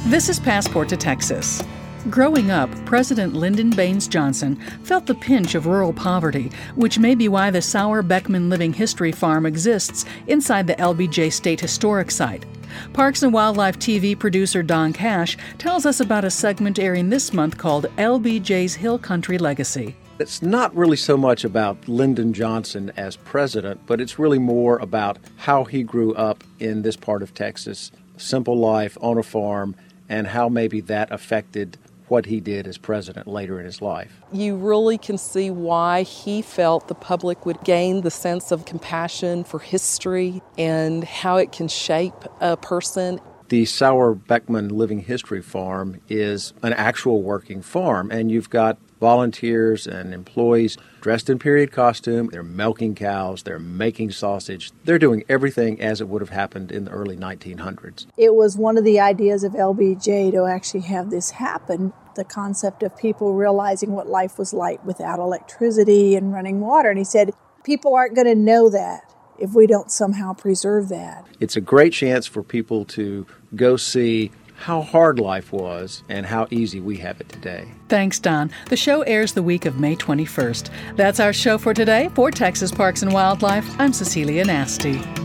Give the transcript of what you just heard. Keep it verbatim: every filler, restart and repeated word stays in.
This is Passport to Texas. Growing up, President Lyndon Baines Johnson felt the pinch of rural poverty, which may be why the Sauer Beckman Living History Farm exists inside the L B J State Historic Site. Parks and Wildlife T V producer Don Cash tells us about a segment airing this month called L B J's Hill Country Legacy. It's not really so much about Lyndon Johnson as president, but it's really more about how he grew up in this part of Texas, simple life on a farm, and how maybe that affected what he did as president later in his life. You really can see why he felt the public would gain the sense of compassion for history and how it can shape a person. The Sauer Beckman Living History Farm is an actual working farm, and you've got volunteers and employees dressed in period costume. They're milking cows, they're making sausage. They're doing everything as it would have happened in the early nineteen hundreds. It was one of the ideas of L B J to actually have this happen, the concept of people realizing what life was like without electricity and running water. And he said, people aren't going to know that if we don't somehow preserve that. It's a great chance for people to go see how hard life was and how easy we have it today. Thanks, Don. The show airs the week of May twenty-first. That's our show for today. For Texas Parks and Wildlife, I'm Cecilia Nasty.